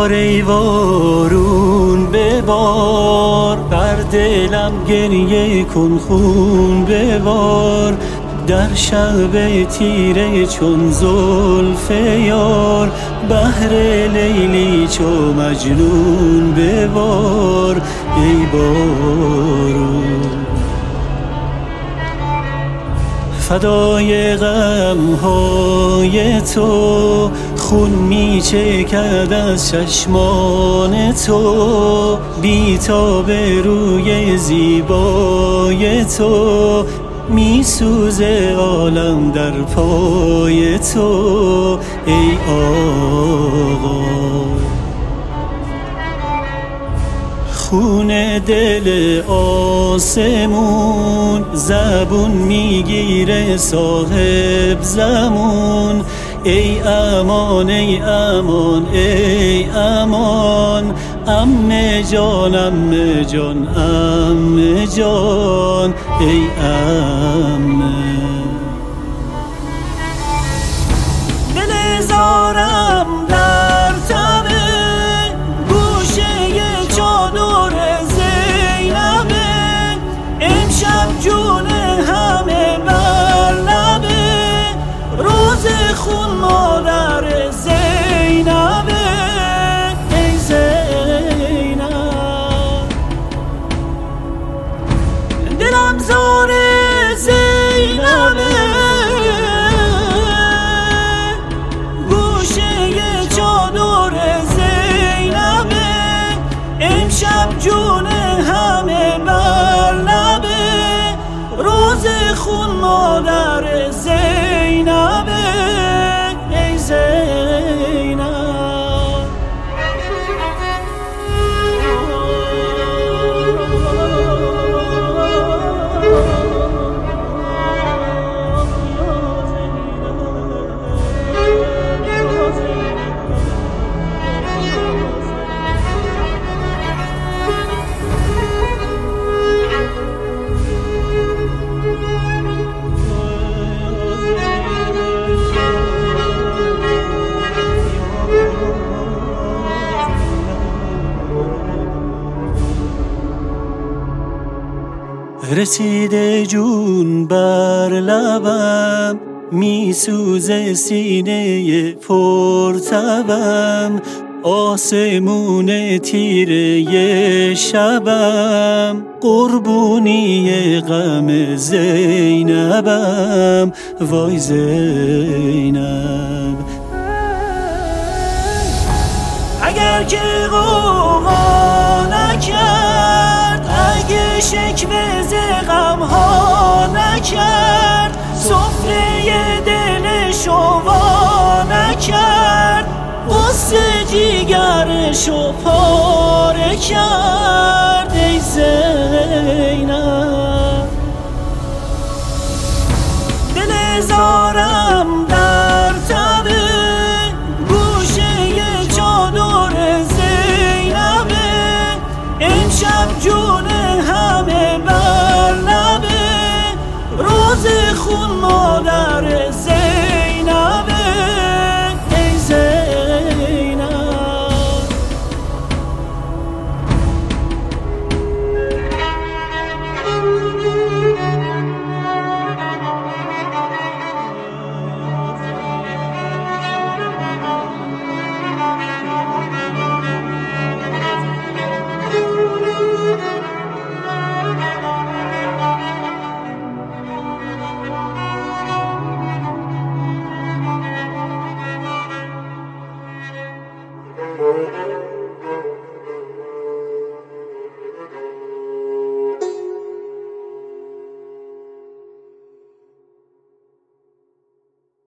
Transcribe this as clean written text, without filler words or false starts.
ببار ای بارون ببار، بر دلم گریه کن خون ببار. در شب تیره چون زلف یار، بهر لیلی چو مجنون ببار ای بارون. فدای غمهای تو خون می چکد از چشمان تو، بی تاب روی زیبای تو، می سوزه عالم در پای تو ای آقا. خون دل آسمون زبون میگیره صاحب زمون، ای امان ای امان ای امان. عمه جان عمه جان عمه جان ای عمه. دل زارم در تنه گوشه چادر زینبه، امشب جون همه بر لبه، روز خون مادر زینبه ای زینب. دلم زار زینبه گوشه چادر زینبه، امشب جون همه بر لبه، روز خون مادر زینبه ای زینب. رسیده جون بر لبم، می سوزه سینه پرتبم، آسمون تیره شبم، قربونی غم زینبم وای زینب. اگر که غوغا نکرد، اگه شکوه ز غمها نکرد، سفره دلشو وا نکرد، غصه جیگرشو پاره کرد ای زینب.